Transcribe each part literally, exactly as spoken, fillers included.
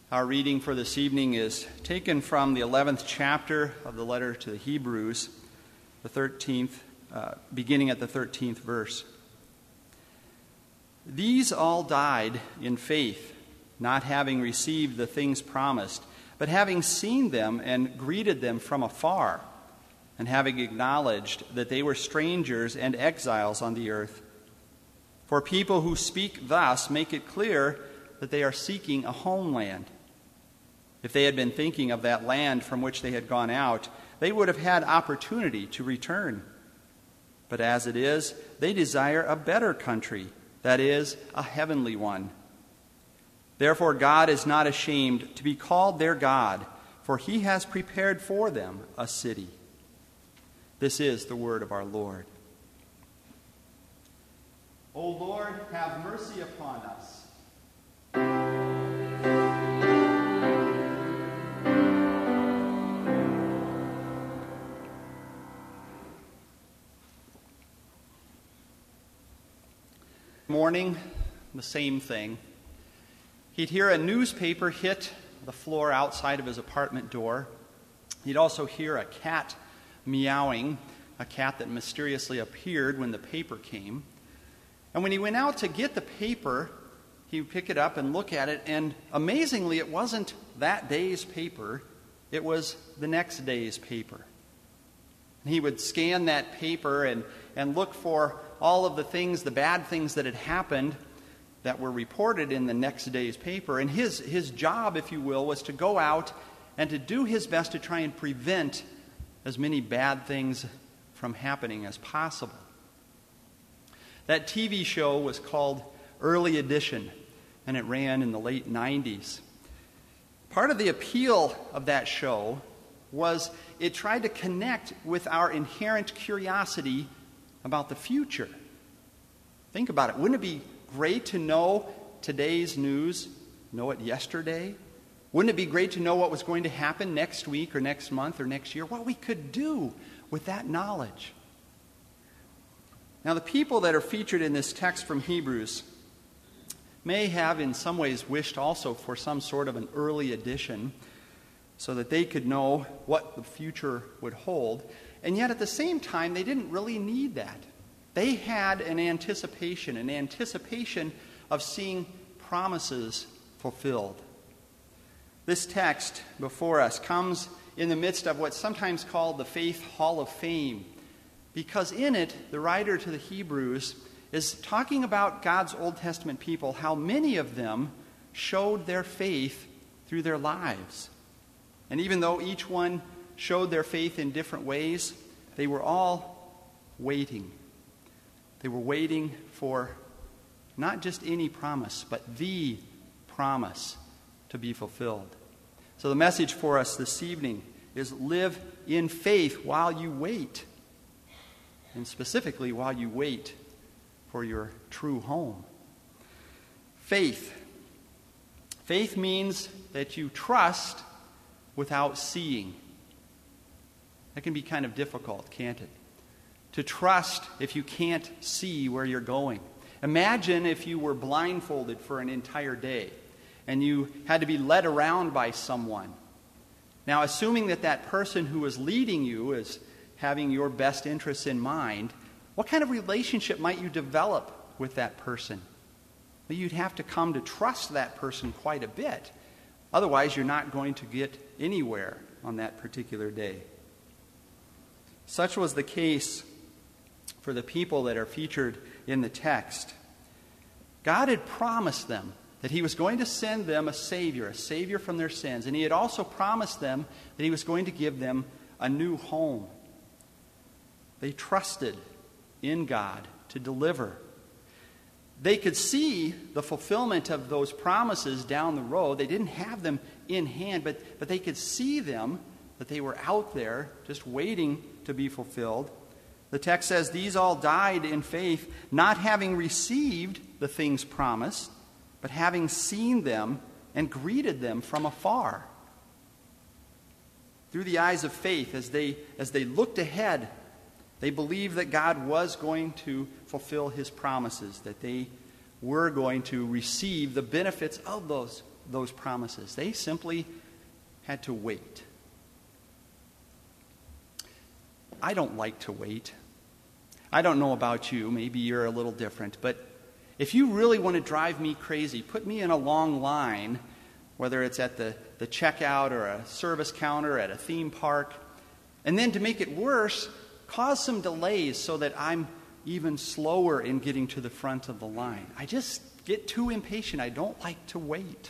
Our reading for this evening is taken from the eleventh chapter of the letter to the Hebrews, the thirteenth, uh, beginning at the thirteenth verse. These all died in faith, not having received the things promised, but having seen them and greeted them from afar, and having acknowledged that they were strangers and exiles on the earth. For people who speak thus make it clear that they are seeking a homeland. If they had been thinking of that land from which they had gone out, they would have had opportunity to return. But as it is, they desire a better country, that is, a heavenly one. Therefore God is not ashamed to be called their God, for he has prepared for them a city. This is the word of our Lord. O Lord, have mercy upon us. Morning, the same thing. He'd hear a newspaper hit the floor outside of his apartment door. He'd also hear a cat meowing, a cat that mysteriously appeared when the paper came. And when he went out to get the paper, he would pick it up and look at it, and amazingly, it wasn't that day's paper, it was the next day's paper. And he would scan that paper and, and look for all of the things, the bad things that had happened that were reported in the next day's paper. And his, his job, if you will, was to go out and to do his best to try and prevent as many bad things from happening as possible. That T V show was called Early Edition, and it ran in the late nineties. Part of the appeal of that show was it tried to connect with our inherent curiosity about the future. Think about it. Wouldn't it be great to know today's news, know it yesterday? Wouldn't it be great to know what was going to happen next week or next month or next year? What we could do with that knowledge. Now, the people that are featured in this text from Hebrews may have in some ways wished also for some sort of an early edition so that they could know what the future would hold. And yet at the same time, they didn't really need that. They had an anticipation, an anticipation of seeing promises fulfilled. This text before us comes in the midst of what's sometimes called the Faith Hall of Fame, because in it, the writer to the Hebrews is talking about God's Old Testament people, how many of them showed their faith through their lives. And even though each one showed their faith in different ways, they were all waiting. They were waiting for not just any promise, but the promise to be fulfilled. So the message for us this evening is live in faith while you wait. And specifically, while you wait for your true home. Faith. Faith means that you trust without seeing. That can be kind of difficult, can't it? To trust if you can't see where you're going. Imagine if you were blindfolded for an entire day and you had to be led around by someone. Now, assuming that that person who is leading you is having your best interests in mind, what kind of relationship might you develop with that person? Well, you'd have to come to trust that person quite a bit. Otherwise, you're not going to get anywhere on that particular day. Such was the case for the people that are featured in the text. God had promised them that he was going to send them a Savior, a Savior from their sins. And he had also promised them that he was going to give them a new home. They trusted in God to deliver. They could see the fulfillment of those promises down the road. They didn't have them in hand, but, but they could see them, that they were out there just waiting to be fulfilled. The text says, these all died in faith, not having received the things promised, but having seen them and greeted them from afar. Through the eyes of faith, as they, as they looked ahead, they believed that God was going to fulfill his promises, that they were going to receive the benefits of those those promises. They simply had to wait. I don't like to wait. I don't know about you. Maybe you're a little different. But if you really want to drive me crazy, put me in a long line, whether it's at the, the checkout or a service counter at a theme park, and then to make it worse, cause some delays so that I'm even slower in getting to the front of the line. I just get too impatient. I don't like to wait.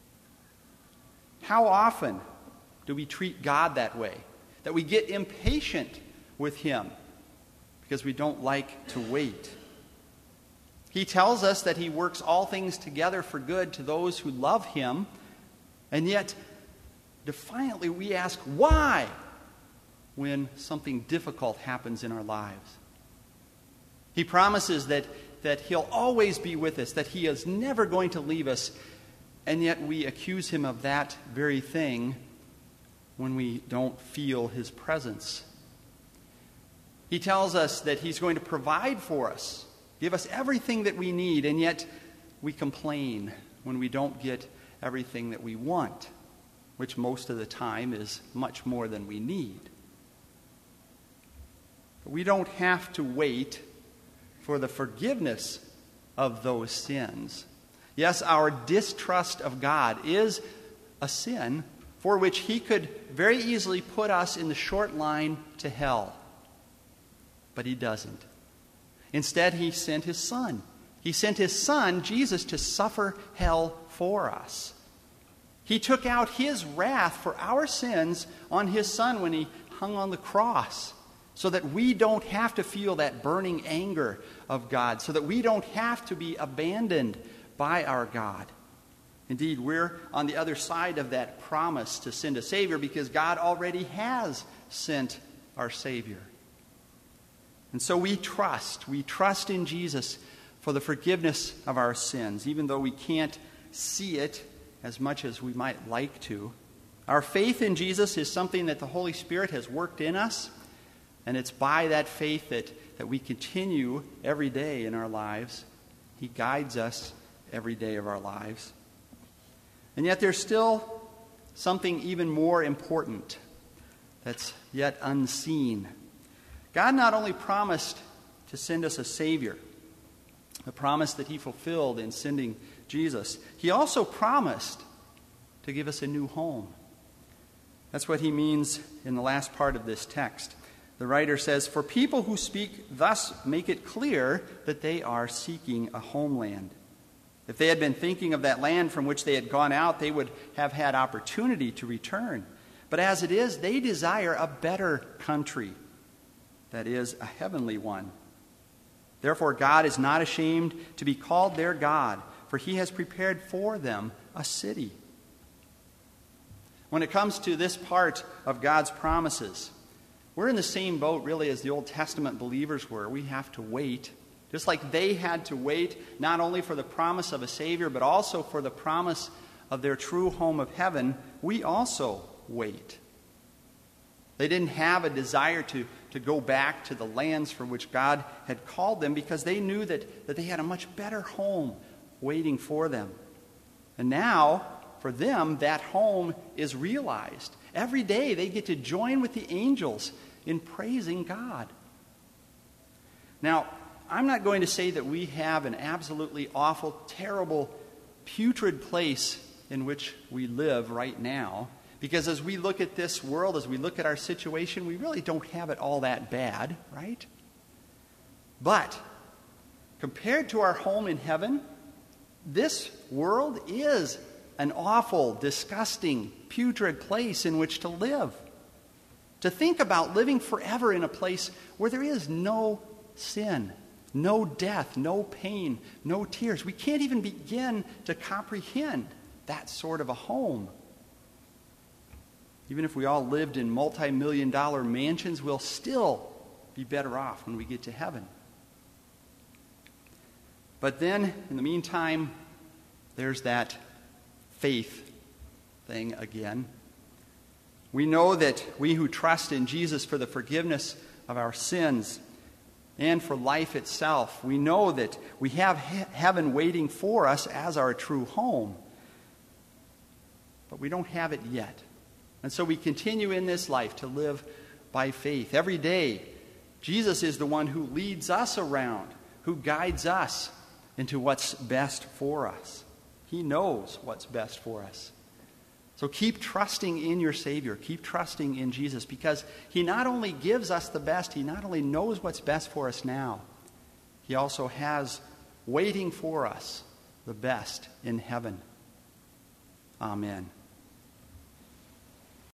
How often do we treat God that way? That we get impatient with Him because we don't like to wait. He tells us that He works all things together for good to those who love Him, and yet defiantly we ask why when something difficult happens in our lives. He promises that, that He'll always be with us, that He is never going to leave us, and yet we accuse Him of that very thing when we don't feel His presence. He tells us that He's going to provide for us, give us everything that we need, and yet we complain when we don't get everything that we want, which most of the time is much more than we need. But we don't have to wait for the forgiveness of those sins. Yes, our distrust of God is a sin for which He could very easily put us in the short line to hell. But He doesn't. Instead, He sent His Son. He sent His Son, Jesus, to suffer hell for us. He took out His wrath for our sins on His Son when He hung on the cross, so that we don't have to feel that burning anger of God, so that we don't have to be abandoned by our God. Indeed, we're on the other side of that promise to send a Savior because God already has sent our Savior. And so we trust. We trust in Jesus for the forgiveness of our sins, even though we can't see it as much as we might like to. Our faith in Jesus is something that the Holy Spirit has worked in us, and it's by that faith that, that we continue every day in our lives. He guides us every day of our lives. And yet there's still something even more important that's yet unseen. God not only promised to send us a Savior, a promise that He fulfilled in sending Jesus, He also promised to give us a new home. That's what He means in the last part of this text. The writer says, "For people who speak thus make it clear that they are seeking a homeland. If they had been thinking of that land from which they had gone out, they would have had opportunity to return. But as it is, they desire a better country, that is, a heavenly one. Therefore, God is not ashamed to be called their God, for He has prepared for them a city." When it comes to this part of God's promises, we're in the same boat, really, as the Old Testament believers were. We have to wait. Just like they had to wait, not only for the promise of a Savior, but also for the promise of their true home of heaven, we also wait. They didn't have a desire to, to go back to the lands for which God had called them because they knew that, that they had a much better home waiting for them. And now, for them, that home is realized. Every day they get to join with the angels in praising God. Now, I'm not going to say that we have an absolutely awful, terrible, putrid place in which we live right now, because as we look at this world, as we look at our situation, we really don't have it all that bad, right? But compared to our home in heaven, this world is an awful, disgusting, putrid place in which to live. To think about living forever in a place where there is no sin, no death, no pain, no tears. We can't even begin to comprehend that sort of a home. Even if we all lived in multi-million dollar mansions, we'll still be better off when we get to heaven. But then, in the meantime, there's that faith thing again. We know that we who trust in Jesus for the forgiveness of our sins and for life itself, we know that we have he- heaven waiting for us as our true home. we don't have it yet. And so we continue in this life to live by faith. Every day, Jesus is the one who leads us around, who guides us into what's best for us. He knows what's best for us. So keep trusting in your Savior. Keep trusting in Jesus, because he not only gives us the best, he not only knows what's best for us now, he also has waiting for us the best in heaven. Amen.